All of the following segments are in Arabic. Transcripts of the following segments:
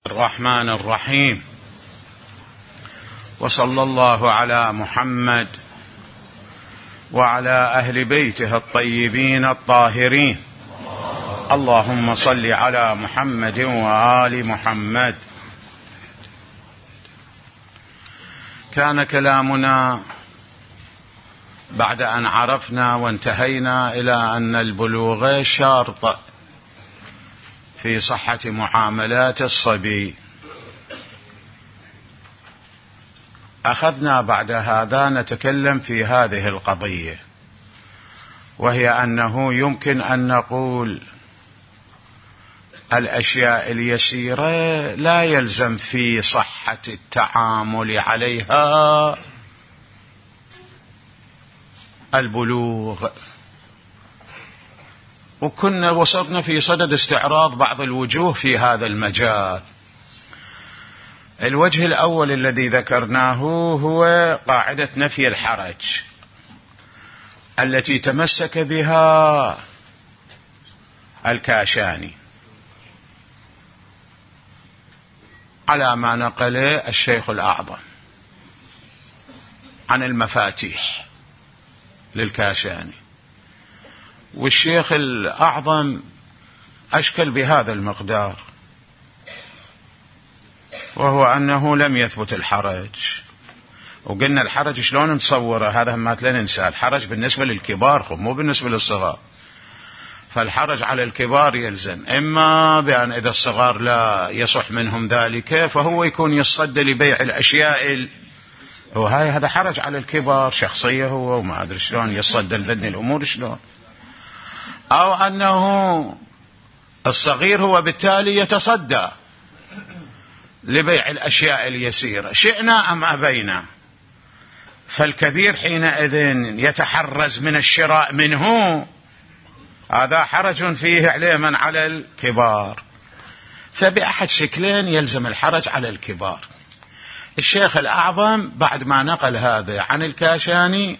الرحمن الرحيم، وصلى الله على محمد وعلى أهل بيته الطيبين الطاهرين. اللهم صل على محمد وآل محمد. كان كلامنا بعد أن عرفنا وانتهينا إلى أن البلوغ شرط في صحة معاملات الصبي. أخذنا بعد هذا نتكلم في هذه القضية، وهي أنه يمكن أن نقول الأشياء اليسيرة لا يلزم في صحة التعامل عليها البلوغ. وكنا وصلنا في صدد استعراض بعض الوجوه في هذا المجال. الوجه الأول الذي ذكرناه هو قاعدة نفي الحرج التي تمسك بها الكاشاني على ما نقل الشيخ الأعظم عن المفاتيح للكاشاني، والشيخ الأعظم أشكل بهذا المقدار، وهو أنه لم يثبت الحرج. وقلنا الحرج شلون نصوره، هذا ما لا ننسى، الحرج بالنسبة للكبار مو بالنسبة للصغار. فالحرج على الكبار يلزم إما بأن إذا الصغار لا يصح منهم ذلك فهو يكون يصد لبيع الأشياء، وهاي هذا حرج على الكبار شخصية هو وما أدري شلون يصد لذن الأمور شلون، أو أنه الصغير هو بالتالي يتصدى لبيع الأشياء اليسيرة شئنا أم أبينا. فالكبير حينئذ يتحرز من الشراء منه، هذا حرج فيه عليه من على الكبار. فبأحد شكلين يلزم الحرج على الكبار. الشيخ الأعظم بعد ما نقل هذا عن الكاشاني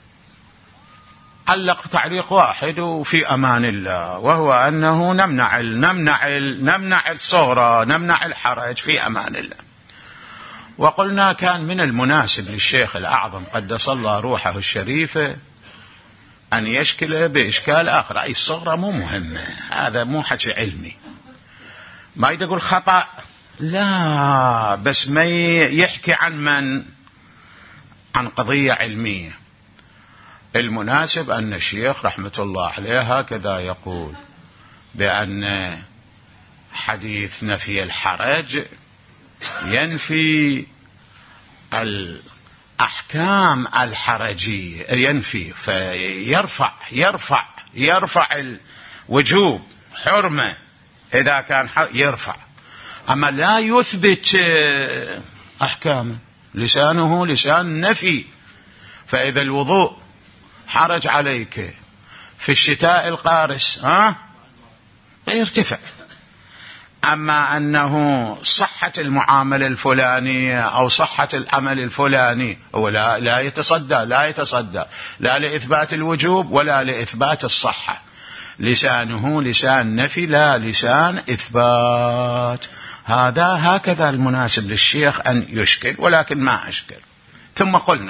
علق تعليق واحد وفي أمان الله، وهو أنه نمنع الصغرى، نمنع الحرج في أمان الله. وقلنا كان من المناسب للشيخ الأعظم قدس الله روحه الشريفة أن يشكل بإشكال آخر، أي الصغرى مو مهمة، هذا مو حكي علمي، ما يقول خطأ لا، بس ما يحكي عن قضية علمية. المناسب أن الشيخ رحمة الله عليه هكذا يقول بأن حديث نفي الحرج ينفي الأحكام الحرجية، ينفي يرفع الوجوب حرمة إذا كان يرفع، أما لا يثبت أحكامه. لسانه لسان نفي. فإذا الوضوء حرج عليك في الشتاء القارس يرتفع، أما أنه صحة المعاملة الفلانية أو صحة العمل الفلاني هو لا يتصدى لا لإثبات الوجوب ولا لإثبات الصحة. لسانه لسان نفي لا لسان إثبات. هكذا المناسب للشيخ أن يشكل، ولكن ما أشكل. ثم قلنا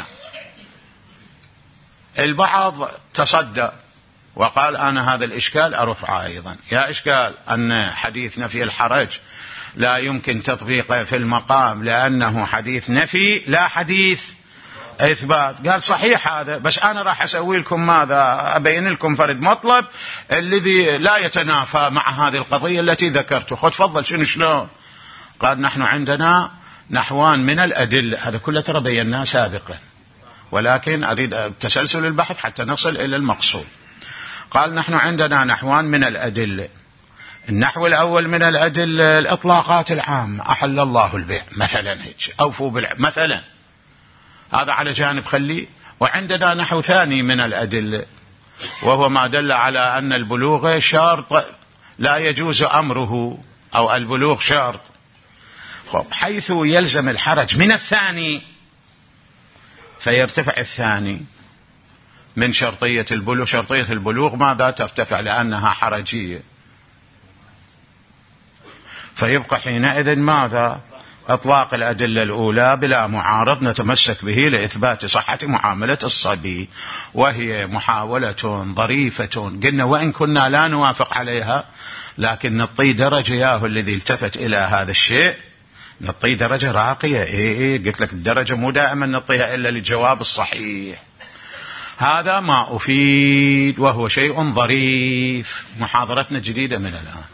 البعض تصدى وقال أنا هذا الإشكال أرفعه أيضا. يا إشكال أن حديث نفي الحرج لا يمكن تطبيقه في المقام لأنه حديث نفي لا حديث إثبات. قال صحيح هذا، بس أنا راح أسوي لكم ماذا، أبين لكم فرد مطلب الذي لا يتنافى مع هذه القضية التي ذكرته. خذ فضل شلون. قال نحن عندنا نحوان من الأدلة، هذا كله ترى بيناه سابقا، ولكن أريد تسلسل البحث حتى نصل إلى المقصود. قال نحن عندنا نحوان من الأدلة. النحو الأول من الأدلة الإطلاقات العامة، أحل الله البيع مثلا، هيك أوفوا بالبيع مثلا، هذا على جانب خليه. وعندنا نحو ثاني من الأدلة وهو ما دل على أن البلوغ شرط لا يجوز أمره، أو البلوغ شرط. حيث يلزم الحرج من الثاني فيرتفع الثاني من شرطية البلوغ. شرطية البلوغ ماذا ترتفع؟ لأنها حرجية. فيبقى حينئذ ماذا؟ إطلاق الأدلة الأولى بلا معارض نتمسك به لإثبات صحة معاملة الصبي، وهي محاولة ظريفة قلنا وإن كنا لا نوافق عليها، لكن نعطي درجة ياهو الذي التفت إلى هذا الشيء، نعطي درجة راقية. قلت لك الدرجة مو دائما نعطيها إلا للجواب الصحيح. هذا ما أفيد وهو شيء ظريف. محاضرتنا جديدة من الآن.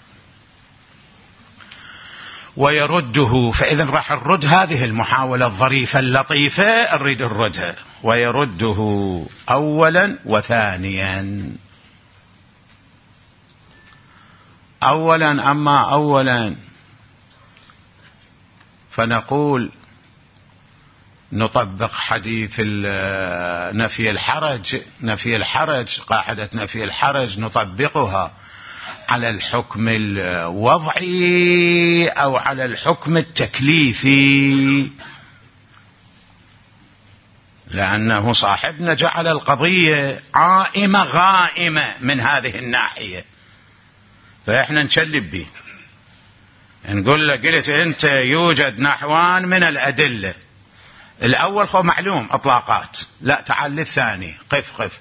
ويرده، فإذا راح نرد هذه المحاولة الظريفة اللطيفة، نريد نردها. ويرده أولا وثانيا. أولا فنقول نطبق حديث نفي الحرج، قاعدة نفي الحرج نطبقها على الحكم الوضعي أو على الحكم التكليفي، لأنه صاحبنا جعل القضية عائمة غائمة من هذه الناحية، فإحنا نشلب به، نقول له قلت أنت يوجد نحوان من الأدلة، الأول هو معلوم إطلاقات، لا تعال للثاني، قف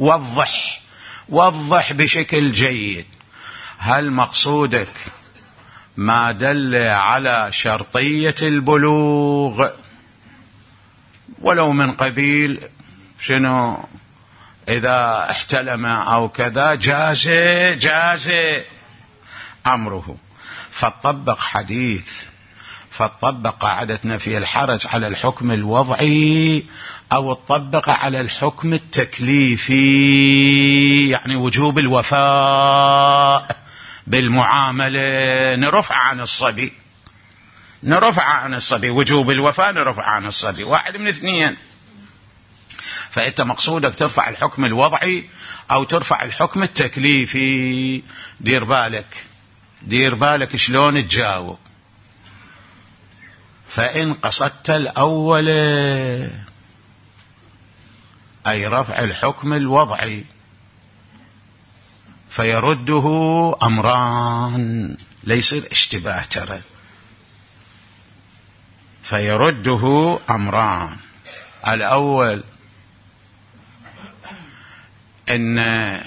وضح بشكل جيد. هل مقصودك ما دل على شرطية البلوغ ولو من قبيل شنو إذا احتلم أو كذا جاز أمره، فطبق قاعدة نفي الحرج على الحكم الوضعي أو تطبق على الحكم التكليفي، يعني وجوب الوفاء بالمعاملة نرفع عن الصبي، وجوب الوفاء نرفع عن الصبي، واحد من اثنين. فأنت مقصودك ترفع الحكم الوضعي أو ترفع الحكم التكليفي. دير بالك شلون تجاوب. فإن قصدت الأول أي رفع الحكم الوضعي فيرده أمران، ليس اشتباه ترى، فيرده أمران. الأول إن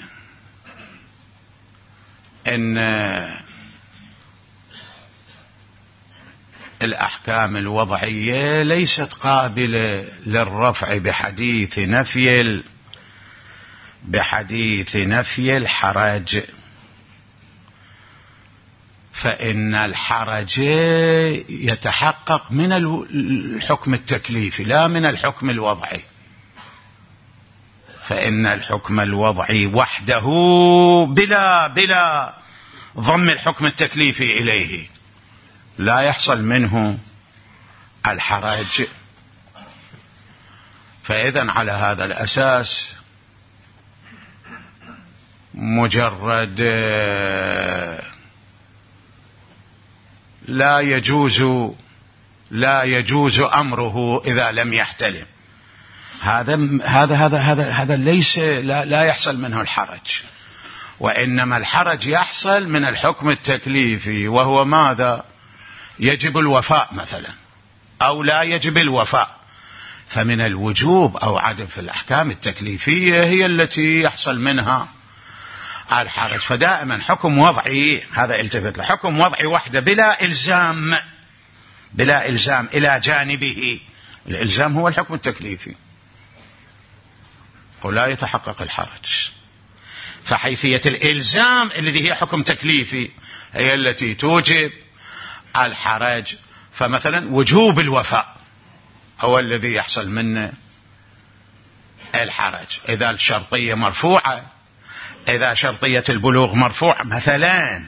الأحكام الوضعية ليست قابلة للرفع بحديث نفي الحرج، فإن الحرج يتحقق من الحكم التكليفي لا من الحكم الوضعي، فإن الحكم الوضعي وحده بلا ضم الحكم التكليفي إليه لا يحصل منه الحرج. فإذن على هذا الأساس مجرد لا يجوز أمره إذا لم يحتلم، هذا ليس لا يحصل منه الحرج، وإنما الحرج يحصل من الحكم التكليفي، وهو ماذا؟ يجب الوفاء مثلا أو لا يجب الوفاء. فمن الوجوب أو عدم في الأحكام التكليفية هي التي يحصل منها الحرج. فدائما حكم وضعي، هذا التفت له، حكم وضعي وحده بلا إلزام إلى جانبه، الإلزام هو الحكم التكليفي، ولا يتحقق الحرج. فحيثية الإلزام الذي هي حكم تكليفي هي التي توجب الحرج. فمثلا وجوب الوفاء هو الذي يحصل منه الحرج إذا الشرطية مرفوعة، إذا شرطية البلوغ مرفوعة مثلا،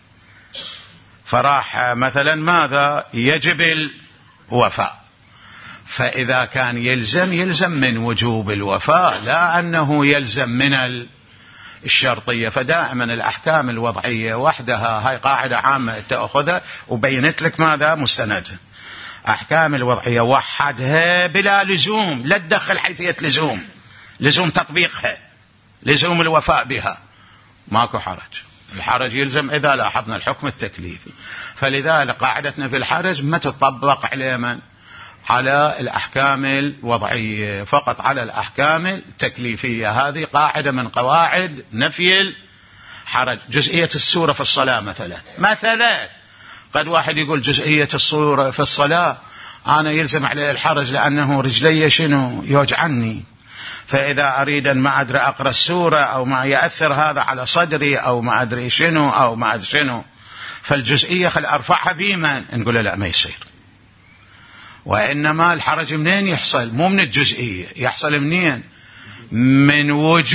فراح مثلا ماذا؟ يجب الوفاء. فإذا كان يلزم من وجوب الوفاء لا أنه يلزم من الشرطية. فدائما الأحكام الوضعية وحدها، هاي قاعدة عامة تأخذها وبينت لك ماذا مستندها. أحكام الوضعية وحدها بلا لزوم، لا تدخل حيثية لزوم تطبيقها، لزوم الوفاء بها، ماكو حرج. الحرج يلزم إذا لاحظنا الحكم التكليفي. فلذلك قاعدتنا في الحرج ما تطبق على من؟ على الأحكام الوضعية، فقط على الأحكام التكليفية. هذه قاعدة من قواعد نفي الحرج. جزئية السورة في الصلاة مثلا قد واحد يقول جزئية السورة في الصلاة أنا يلزم عليه الحرج لأنه رجلي شنو يوجعني، فإذا أريد أن ما أدري أقرأ السورة أو ما يأثر هذا على صدري أو ما أدري شنو أو ما أدري شنو، فالجزئية خل أرفعها بيمن، نقول لا ما يصير. وإنما الحرج منين يحصل؟ مو من الجزئية، يحصل منين؟ من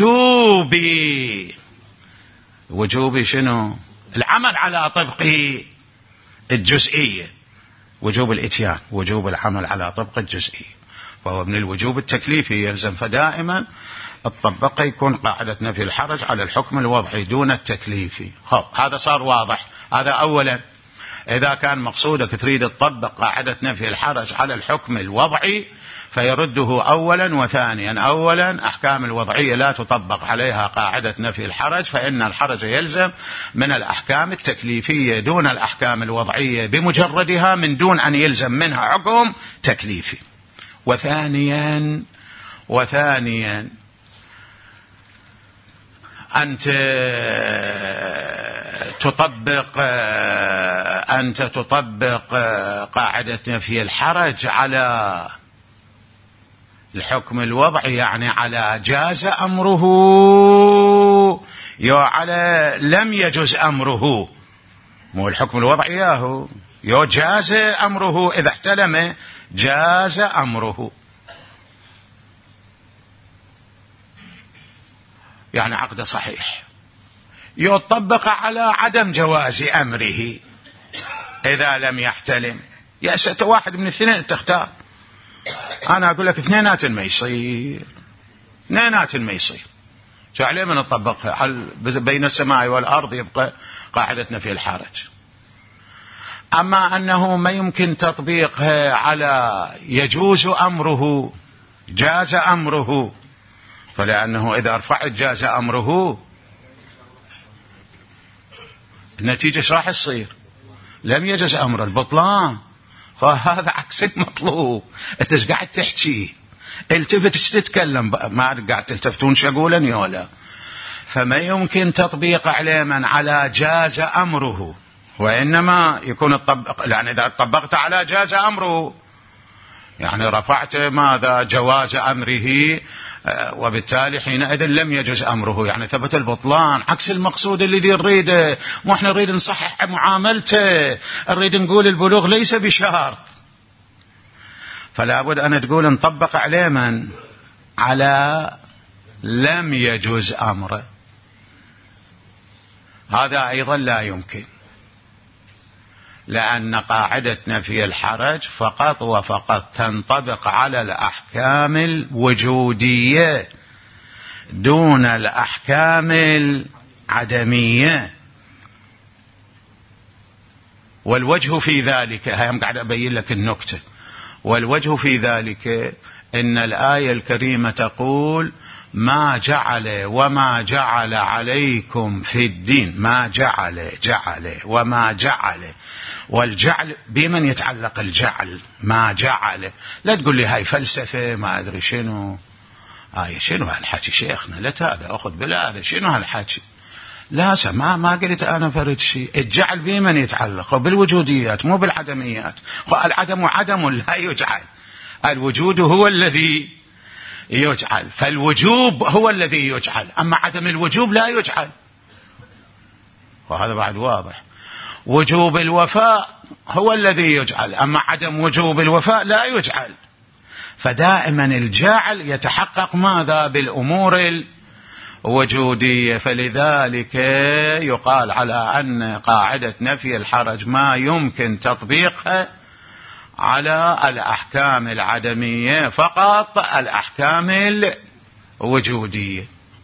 وجوب شنو؟ العمل على طبق الجزئية، وجوب الإتيان، وجوب العمل على طبق الجزئية، فهو من الوجوب التكليفي يلزم. فدائما الطبقة يكون قاعدة نفي الحرج على الحكم الوضعي دون التكليفي. هذا صار واضح. هذا أولا. إذا كان مقصودك تريد تطبق قاعدة نفي الحرج على الحكم الوضعي فيرده أولا وثانيا. أولا أحكام الوضعية لا تطبق عليها قاعدة نفي الحرج، فإن الحرج يلزم من الأحكام التكليفية دون الأحكام الوضعية بمجردها من دون أن يلزم منها حكم تكليفي. وثانيا أنت تطبق قاعدة نفي الحرج على الحكم الوضعي، يعني على جاز أمره يو على لم يجز أمره. مو الحكم الوضعي ياهو يو جاز أمره، إذا احتلم جاز أمره، يعني عقد صحيح. يطبق على عدم جواز أمره إذا لم يحتلم. يا ست واحد من الاثنين تختار. أنا أقول لك اثنينات ما يصير، شو عليه من نطبقها؟ بين السماء والأرض يبقى قاعدتنا في الحرج. أما أنه ما يمكن تطبيقها على يجوز أمره جاز أمره، فلأنه إذا رفعت جاز أمره النتيجة ايش راح تصير؟ لم يجز أمر البطلان. فهذا عكس المطلوب. انت ايش قاعد تحكي؟ التفت ايش تتكلم؟ ما قاعد تلتفتون شو اقولن يولا. فما يمكن تطبيق عليه من على جاز أمره، وإنما يكون الطبق، يعني إذا طبقت على جاز أمره يعني رفعت ماذا؟ جواز أمره، وبالتالي حينئذ لم يجوز أمره، يعني ثبت البطلان. عكس المقصود الذي نريده. مو احنا نريد نصحح معاملته، نريد نقول البلوغ ليس بشرط. فلا بد أن تقول نطبق عليه من على لم يجوز أمره. هذا أيضا لا يمكن، لأن قاعدة نفي الحرج فقط وفقط تنطبق على الأحكام الوجودية دون الأحكام العدمية. والوجه في ذلك، هم قاعد أبين لك النكتة، والوجه في ذلك إن الآية الكريمة تقول ما جعل وما جعل عليكم في الدين، ما جعل وما جعل، والجعل بمن يتعلق الجعل؟ ما جعل. لا تقول لي هاي فلسفة ما أدري شنو، شنو هالحكي شيخنا؟ لا هذا أخذ بالهذا، شنو هالحكي؟ لا ما قلت أنا فرد شيء. الجعل بمن يتعلق؟ بالوجوديات مو بالعدميات. العدم عدم لا يجعل، الوجود هو الذي يجعل، فالوجوب هو الذي يجعل، أما عدم الوجوب لا يجعل. وهذا بعد واضح. وجوب الوفاء هو الذي يجعل، أما عدم وجوب الوفاء لا يجعل. فدائما الجعل يتحقق ماذا؟ بالأمور الوجودية. فلذلك يقال على أن قاعدة نفي الحرج ما يمكن تطبيقها على الأحكام العدمية، فقط الأحكام الوجودية.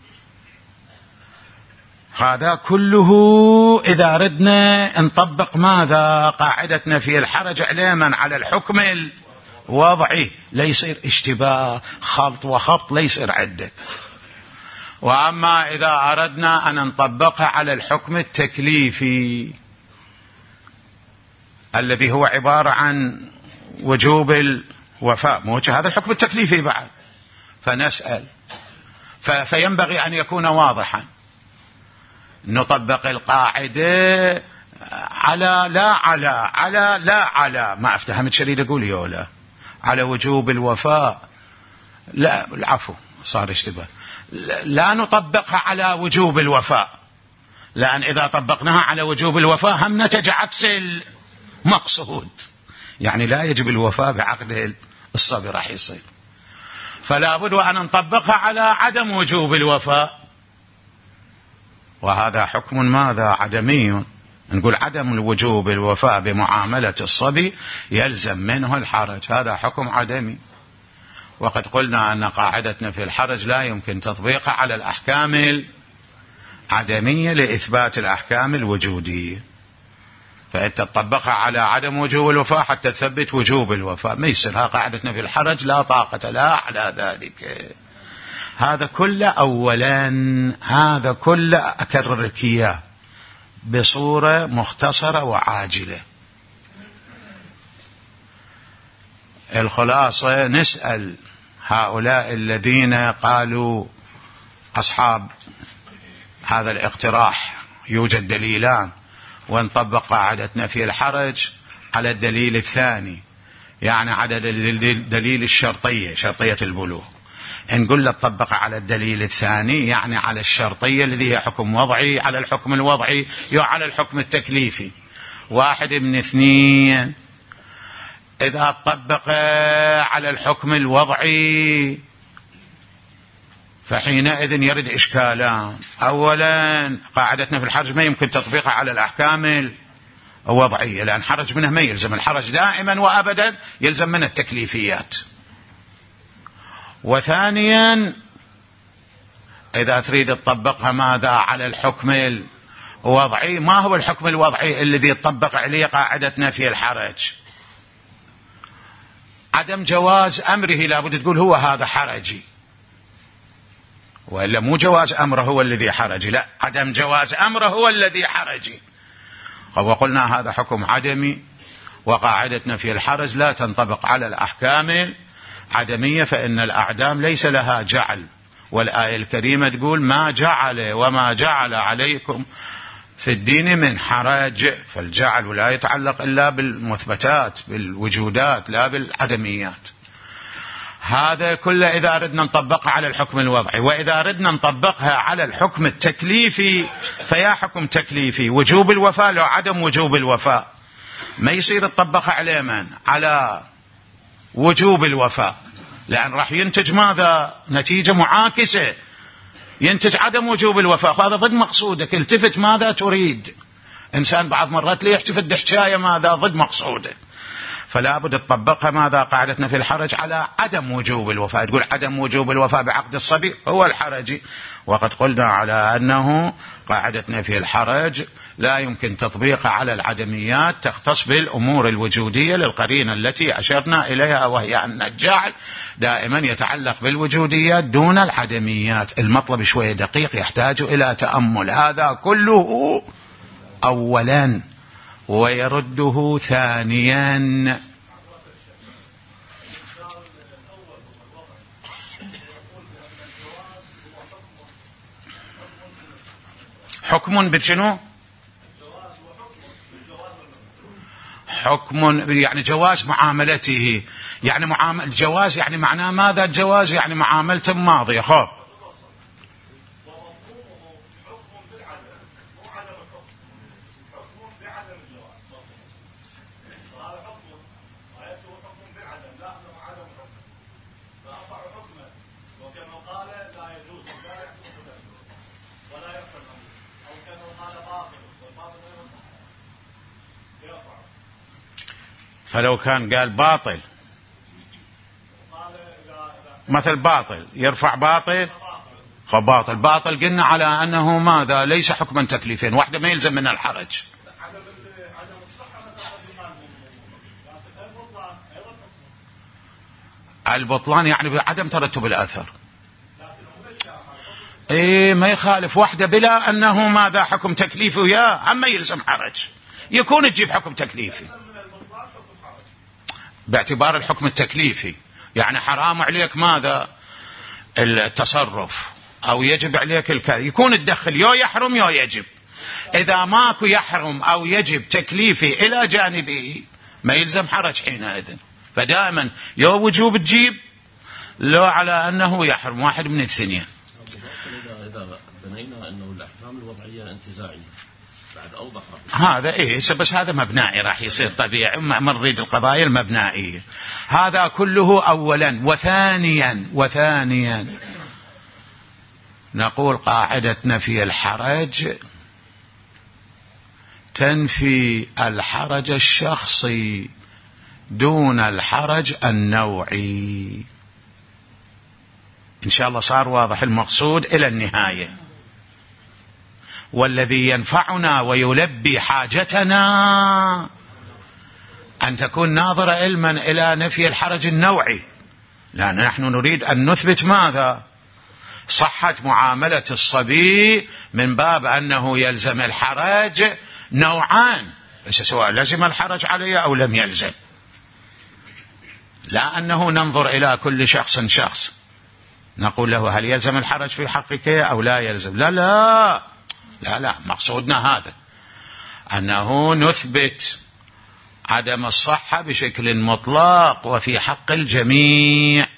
هذا كله إذا ردنا نطبق ماذا؟ قاعدة نفي الحرج علما على الحكم الوضعي، لا يصير اشتباه خلط وخبط، لا يصير عندك. وأما إذا أردنا أن نطبقها على الحكم التكليفي الذي هو عبارة عن وجوب الوفاء، موجه هذا الحكم التكليفي بعد، فنسأل فينبغي أن يكون واضحا. نطبق القاعدة على لا على ما افتهمت شريد أقول يولا على وجوب الوفاء، لا العفو صار اشتباه، لا نطبقها على وجوب الوفاء، لأن إذا طبقناها على وجوب الوفاء هم نتج عكس المقصود، يعني لا يجب الوفاء بعقد الصبي راح يصير، فلا بد وأن نطبقها على عدم وجوب الوفاء، وهذا حكم ماذا؟ عدمي. نقول عدم الوجوب الوفاء بمعاملة الصبي يلزم منه الحرج، هذا حكم عدمي. وقد قلنا أن قاعدتنا في الحرج لا يمكن تطبيقها على الأحكام العدمية لإثبات الأحكام الوجودية، فأنت تطبقها على عدم وجوب الوفاء حتى تثبت وجوب الوفاء، ما يصير. قاعدتنا في الحرج لا طاقة لا على ذلك. هذا كله أولا، هذا كله أكررك إياه بصورة مختصرة وعاجلة. الخلاصة نسأل هؤلاء الذين قالوا أصحاب هذا الاقتراح يوجد دليلان ونطبق قاعدتنا في الحرج على الدليل الثاني، يعني على دليل الشرطية، شرطية البلوغ. نقول له تطبق على الدليل الثاني يعني على الشرطية الذي هي حكم وضعي، على الحكم الوضعي على الحكم التكليفي. واحد من اثنين، إذا طبق على الحكم الوضعي فحينئذ يرد إشكالان. أولا قاعدتنا في الحرج ما يمكن تطبيقها على الأحكام الوضعية، لأن حرج منه ما يلزم، الحرج دائما وأبدا يلزم من التكليفيات. وثانيا إذا تريد تطبقها ماذا؟ على الحكم الوضعي. ما هو الحكم الوضعي الذي يطبق عليه قاعدتنا في الحرج؟ عدم جواز أمره، لابد تقول هو هذا حرجي، وإلا مو جواز أمره هو الذي حرجي، لا، عدم جواز أمره هو الذي حرجي. وقلنا هذا حكم عدمي، وقاعدتنا في الحرج لا تنطبق على الأحكام العدمية، فإن الأعدام ليس لها جعل، والآية الكريمة تقول ما جعل وما جعل عليكم في الدين من حرج، فالجعل لا يتعلق إلا بالمثبتات بالوجودات لا بالعدميات. هذا كله إذا أردنا نطبقها على الحكم الوضعي. وإذا أردنا نطبقها على الحكم التكليفي فيا حكم تكليفي وجوب الوفاء لو عدم وجوب الوفاء، ما يصير تطبقها على من؟ على وجوب الوفاء، لأن راح ينتج ماذا؟ نتيجة معاكسة، ينتج عدم وجوب الوفاء، فهذا ضد مقصودك. التفت ماذا تريد. إنسان بعض مرات ليه يحتفت بحكاية ماذا؟ ضد مقصوده. فلا بد تطبقها ماذا؟ قاعدتنا في الحرج على عدم وجوب الوفاء، تقول عدم وجوب الوفاء بعقد الصبي هو الحرج. وقد قلنا على أنه قاعدتنا في الحرج لا يمكن تطبيقها على العدميات، تختص بالأمور الوجودية للقرينة التي أشرنا إليها، وهي أن الجعل دائما يتعلق بالوجوديات دون العدميات. المطلب شوية دقيق يحتاج إلى تأمل. هذا كله أولا، ويرده ثانيا. حكم بشنو؟ حكم يعني جواز معاملته، يعني الجواز يعني معناه ماذا؟ الجواز يعني معاملته ماضية. خب فلو كان قال باطل، مثل باطل يرفع باطل، باطل باطل قلنا على أنه ماذا؟ ليس حكما تكليفين، واحدة ما يلزم من الحرج. البطلان يعني بعدم ترتب الأثر. ما يخالف واحدة بلا أنه ماذا حكم تكليفي وياه، أما يلزم حرج يكون تجيب حكم تكليفي باعتبار الحكم التكليفي. يعني حرام عليك ماذا التصرف أو يجب عليك الكذا، يكون تدخل يو يحرم يو يجب. إذا ماكو يحرم أو يجب تكليفي إلى جانبه ما يلزم حرج حينئذ. فدائما يو وجوب تجيب لو على أنه يحرم، واحد من الاثنين. إذا بنينا أنه الأحكام الوضعية انتزاعية بعد أوضح هذا بس هذا مبنائي راح يصير طبيعي، ما نريد القضايا المبنائية. هذا كله أولا. وثانيا نقول قاعدة نفي الحرج تنفي الحرج الشخصي دون الحرج النوعي. إن شاء الله صار واضح المقصود إلى النهاية. والذي ينفعنا ويلبي حاجتنا أن تكون ناظرة علما إلى نفي الحرج النوعي، لأن نحن نريد أن نثبت ماذا؟ صحة معاملة الصبي من باب أنه يلزم الحرج نوعان، بس سواء لزم الحرج عليه أو لم يلزم، لا أنه ننظر إلى كل شخص نقول له هل يلزم الحرج في حقك أو لا يلزم. لا مقصودنا هذا، أنه نثبت عدم الصحة بشكل مطلق وفي حق الجميع.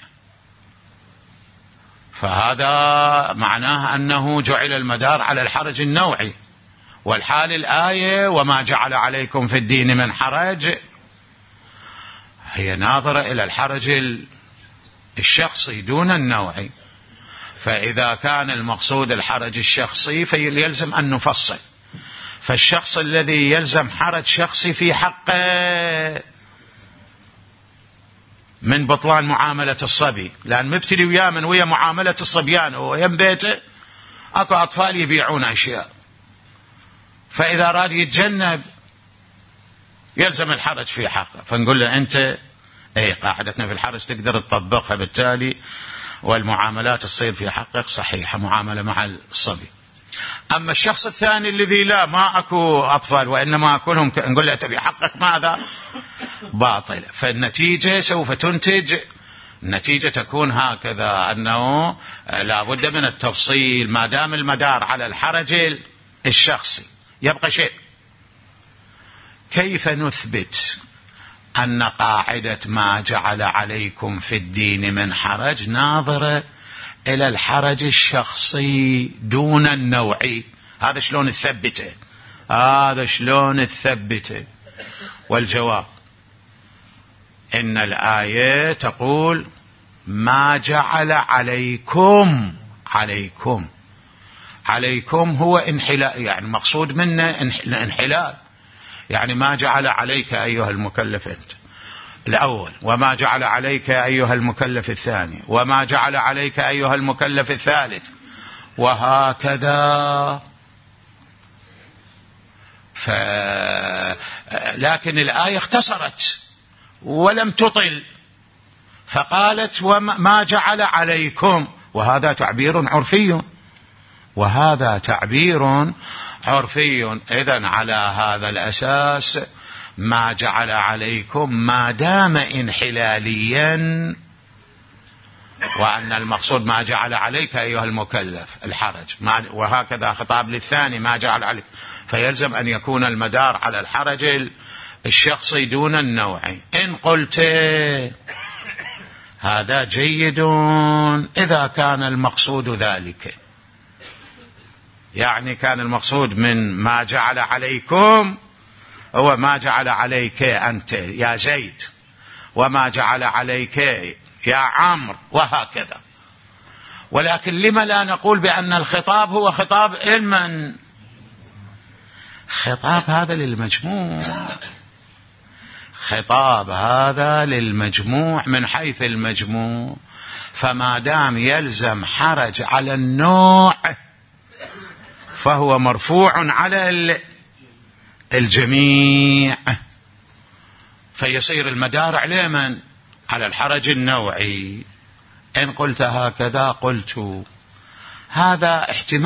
فهذا معناه أنه جعل المدار على الحرج النوعي. والحال الآية وما جعل عليكم في الدين من حرج هي ناظرة إلى الحرج الشخصي دون النوعي. فإذا كان المقصود الحرج الشخصي فيلزم أن نفصل. فالشخص الذي يلزم حرج شخصي في حقه من بطلان معاملة الصبي، لأن مبتلي وياه من ويا معاملة الصبيان ويم بيته أكو أطفال يبيعون أشياء، فإذا راد يتجنب يلزم الحرج في حقه. فنقول له أنت قاعدتنا في الحرج تقدر تطبقها، بالتالي والمعاملات تصير في حقك صحيحة معاملة مع الصبي. أما الشخص الثاني الذي لا ما أكو أطفال وإنما أكلهم نقول له تبي حقك ماذا؟ باطل. فالنتيجة سوف تنتج، النتيجة تكون هكذا، أنه لا بد من التفصيل. ما دام المدار على الحرج الشخصي يبقى شيء. كيف نثبت أن قاعدة ما جعل عليكم في الدين من حرج ناظرة إلى الحرج الشخصي دون النوعي؟ هذا شلون تثبته؟ والجواب إن الآية تقول ما جعل عليكم هو انحلال، يعني مقصود منه الانحلال، يعني ما جعل عليك أيها المكلف أنت الأول، وما جعل عليك أيها المكلف الثاني، وما جعل عليك أيها المكلف الثالث، وهكذا. لكن الآية اختصرت ولم تطل، فقالت وما جعل عليكم، وهذا تعبير عرفي. إذن على هذا الأساس ما جعل عليكم ما دام انحلاليا، وأن المقصود ما جعل عليك أيها المكلف الحرج، وهكذا خطاب للثاني ما جعل عليك، فيلزم أن يكون المدار على الحرج الشخصي دون النوعي. إن قلت هذا جيد إذا كان المقصود ذلك، يعني كان المقصود من ما جعل عليكم هو ما جعل عليك أنت يا زيد، وما جعل عليك يا عمرو، وهكذا. ولكن لما لا نقول بأن الخطاب هو خطاب لمن؟ خطاب هذا للمجموع من حيث المجموع. فما دام يلزم حرج على النوع فهو مرفوع على الجميع، فيصير المدار على من؟ على الحرج النوعي. إن قلت هكذا قلت هذا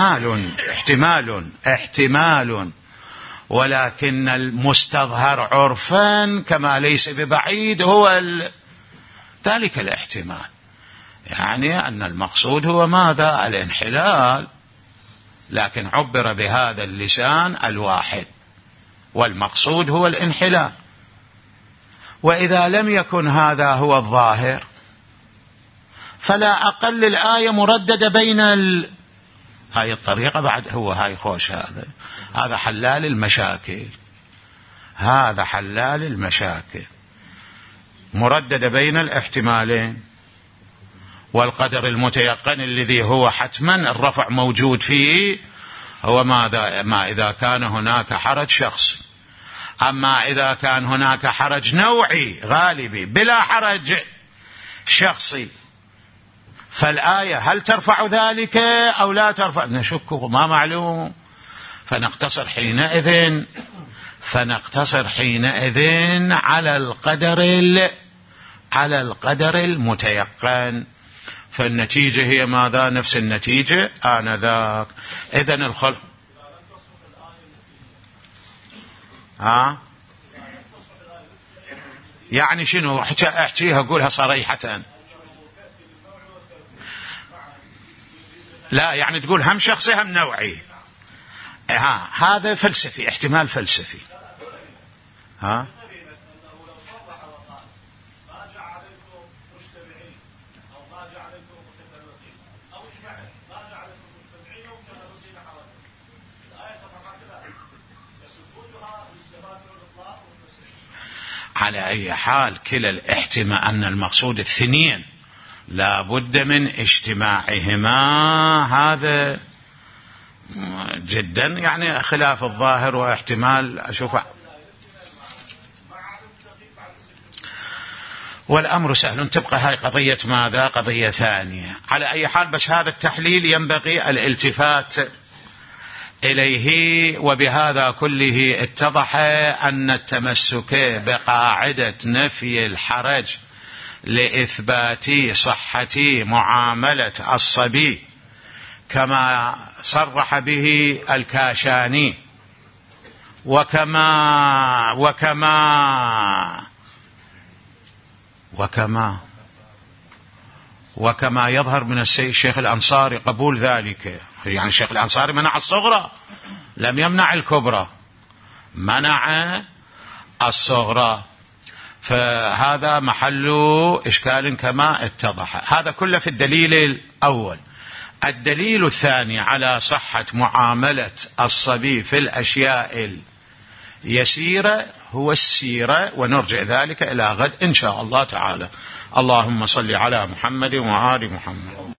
احتمال، ولكن المستظهر عرفا كما ليس ببعيد هو ذلك الاحتمال، يعني أن المقصود هو ماذا؟ الانحلال، لكن عبر بهذا اللسان الواحد، والمقصود هو الانحلال. وإذا لم يكن هذا هو الظاهر فلا أقل الآية مرددة بين هاي الطريقة بعد هاي خوش، هذا حلال المشاكل، مرددة بين الاحتمالين. والقدر المتيقن الذي هو حتما الرفع موجود فيه هو ما إذا كان هناك حرج شخصي. أما إذا كان هناك حرج نوعي غالبي بلا حرج شخصي، فالآية هل ترفع ذلك أو لا ترفع؟ نشك، ما معلوم. فنقتصر حينئذ على القدر المتيقن، فالنتيجة هي ماذا؟ نفس النتيجة آنذاك. إذن الخلق يعني شنو؟ احكيها قولها صريحة. لا يعني تقول هم شخصي هم نوعي. هذا فلسفي، احتمال فلسفي. على أي حال كلا الاحتمال أن المقصود الثنين لا بد من اجتماعهما، هذا جدا يعني خلاف الظاهر واحتمال أشوفه. والأمر سهل، تبقى هاي قضية ماذا؟ قضية ثانية. على أي حال بس هذا التحليل ينبغي الالتفات إليه. وبهذا كله اتضح أن التمسك بقاعدة نفي الحرج لإثبات صحة معاملة الصبي كما صرح به الكاشاني وكما يظهر من الشيخ الأنصاري قبول ذلك. يعني الشيخ الأنصاري منع الصغرى، لم يمنع الكبرى، منع الصغرى، فهذا محل إشكال كما اتضح. هذا كله في الدليل الأول. الدليل الثاني على صحة معاملة الصبي في الأشياء اليسيرة هو السيرة، ونرجع ذلك إلى غد إن شاء الله تعالى. اللهم صل على محمد وآل محمد.